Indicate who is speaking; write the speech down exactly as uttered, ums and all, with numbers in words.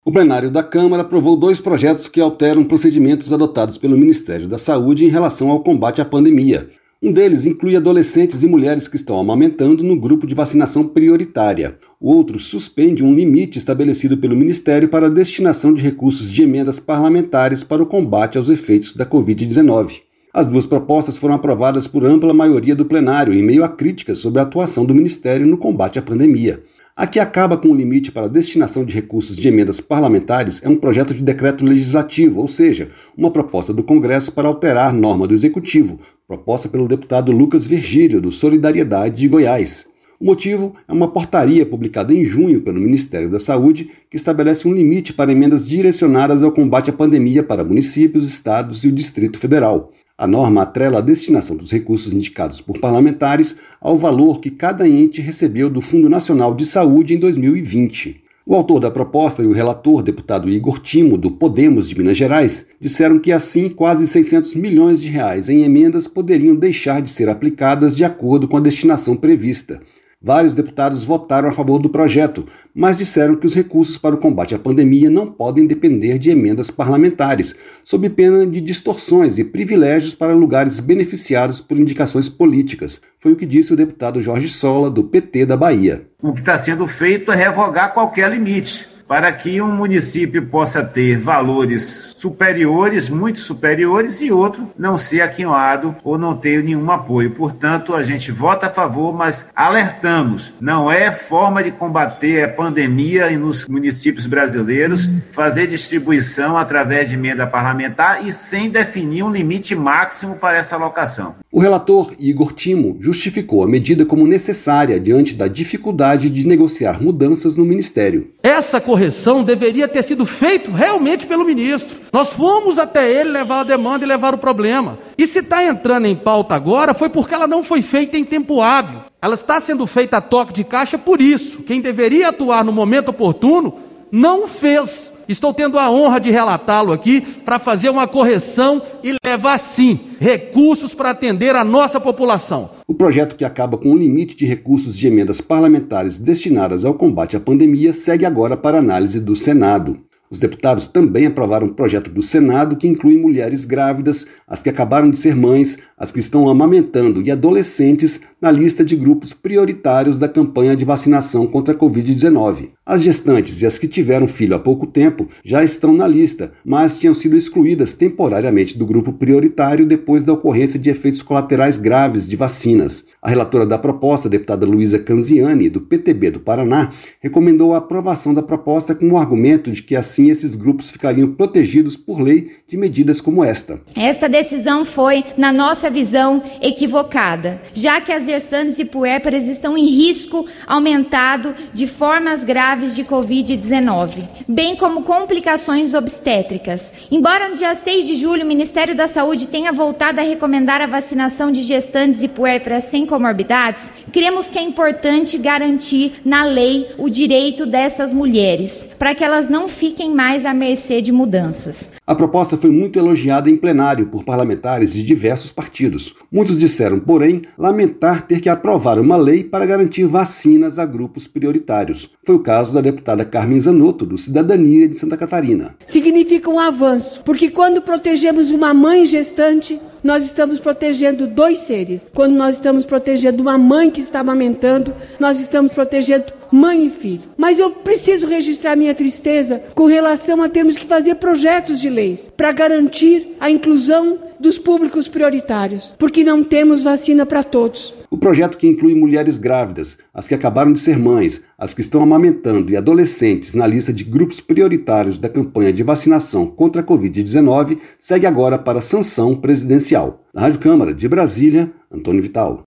Speaker 1: O plenário da Câmara aprovou dois projetos que alteram procedimentos adotados pelo Ministério da Saúde em relação ao combate à pandemia. Um deles inclui adolescentes e mulheres que estão amamentando no grupo de vacinação prioritária. O outro suspende um limite estabelecido pelo Ministério para a destinação de recursos de emendas parlamentares para o combate aos efeitos da covid dezenove. As duas propostas foram aprovadas por ampla maioria do plenário, em meio a críticas sobre a atuação do Ministério no combate à pandemia. A que acaba com o limite para a destinação de recursos de emendas parlamentares é um projeto de decreto legislativo, ou seja, uma proposta do Congresso para alterar norma do Executivo, proposta pelo deputado Lucas Virgílio, do Solidariedade de Goiás. O motivo é uma portaria publicada em junho pelo Ministério da Saúde que estabelece um limite para emendas direcionadas ao combate à pandemia para municípios, estados e o Distrito Federal. A norma atrela a destinação dos recursos indicados por parlamentares ao valor que cada ente recebeu do Fundo Nacional de Saúde em dois mil e vinte. O autor da proposta e o relator, deputado Igor Timo, do Podemos de Minas Gerais, disseram que assim quase seiscentos milhões de reais em emendas poderiam deixar de ser aplicadas de acordo com a destinação prevista. Vários deputados votaram a favor do projeto, mas disseram que os recursos para o combate à pandemia não podem depender de emendas parlamentares, sob pena de distorções e privilégios para lugares beneficiados por indicações políticas. Foi o que disse o deputado Jorge Sola, do P T da Bahia.
Speaker 2: O que está sendo feito é revogar qualquer limite, para que um município possa ter valores superiores, muito superiores, e outro não ser aquinhoado ou não ter nenhum apoio. Portanto, a gente vota a favor, mas alertamos, não é forma de combater a pandemia nos municípios brasileiros, fazer distribuição através de emenda parlamentar e sem definir um limite máximo para essa alocação.
Speaker 1: O relator Igor Timo justificou a medida como necessária diante da dificuldade de negociar mudanças no Ministério.
Speaker 3: Essa correção deveria ter sido feita realmente pelo ministro. Nós fomos até ele levar a demanda e levar o problema. E se está entrando em pauta agora, foi porque ela não foi feita em tempo hábil. Ela está sendo feita a toque de caixa por isso. Quem deveria atuar no momento oportuno, não fez. Estou tendo a honra de relatá-lo aqui para fazer uma correção e levar, sim, recursos para atender a nossa população.
Speaker 1: O projeto que acaba com o limite de recursos de emendas parlamentares destinadas ao combate à pandemia segue agora para análise do Senado. Os deputados também aprovaram um projeto do Senado que inclui mulheres grávidas, as que acabaram de ser mães, as que estão amamentando e adolescentes na lista de grupos prioritários da campanha de vacinação contra a covid dezenove. As gestantes e as que tiveram filho há pouco tempo já estão na lista, mas tinham sido excluídas temporariamente do grupo prioritário depois da ocorrência de efeitos colaterais graves de vacinas. A relatora da proposta, a deputada Luísa Canziani, do P T B do Paraná, recomendou a aprovação da proposta com o argumento de que assim esses grupos ficariam protegidos por lei de medidas como esta.
Speaker 4: Esta decisão foi, na nossa visão, equivocada, já que as gestantes e puérperas estão em risco aumentado de formas graves de covid dezenove, bem como complicações obstétricas. Embora no dia seis de julho o Ministério da Saúde tenha voltado a recomendar a vacinação de gestantes e puérperas sem comorbidades, cremos que é importante garantir na lei o direito dessas mulheres, para que elas não fiquem mais à mercê de mudanças.
Speaker 1: A proposta foi muito elogiada em plenário por parlamentares de diversos partidos. Muitos disseram, porém, lamentar ter que aprovar uma lei para garantir vacinas a grupos prioritários. Foi o caso da deputada Carmen Zanotto, do Cidadania de Santa Catarina.
Speaker 5: Significa um avanço, porque quando protegemos uma mãe gestante, nós estamos protegendo dois seres. Quando nós estamos protegendo uma mãe que está amamentando, nós estamos protegendo mãe e filho. Mas eu preciso registrar minha tristeza com relação a termos que fazer projetos de leis para garantir a inclusão dos públicos prioritários, porque não temos vacina para todos.
Speaker 1: O projeto, que inclui mulheres grávidas, as que acabaram de ser mães, as que estão amamentando e adolescentes na lista de grupos prioritários da campanha de vacinação contra a covid dezenove, segue agora para sanção presidencial. Na Rádio Câmara de Brasília, Antônio Vital.